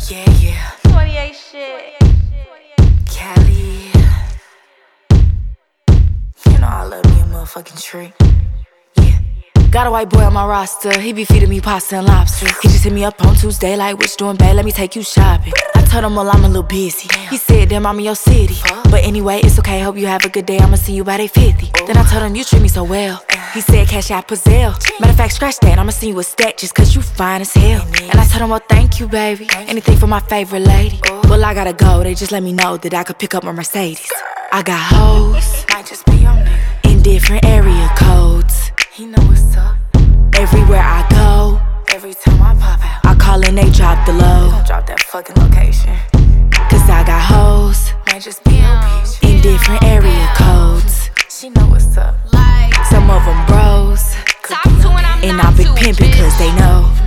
Yeah, yeah. 28 shit. Cali. You know I love me a motherfucking treat. Yeah. Got a white boy on my roster, he be feeding me pasta and lobster. He just hit me up on Tuesday like, what you doing, babe? Let me take you shopping. I told him, well, I'm a little busy. He said, damn, I'm in your city. But anyway, it's okay, hope you have a good day. I'ma see you by day 50. Then I told him, you treat me so well. He said, cash out Pazelle. Matter of fact, scratch that, I'ma see you a stack just cause you fine as hell. And I told him, well, thank you, baby. Anything for my favorite lady. Well, I gotta go, they just let me know that I could pick up my Mercedes. I got hoes, Might just be your nigga. in different area codes. He know what's up. Everywhere I go, Every time I pop out, I call and they drop the low. gon' drop that fucking location. Cause I got hoes, Might just be your bitch. in different area codes. She know what's up. Some of them bros, Talk to when I'm and not I big too, pimpin' bitch. cause they know.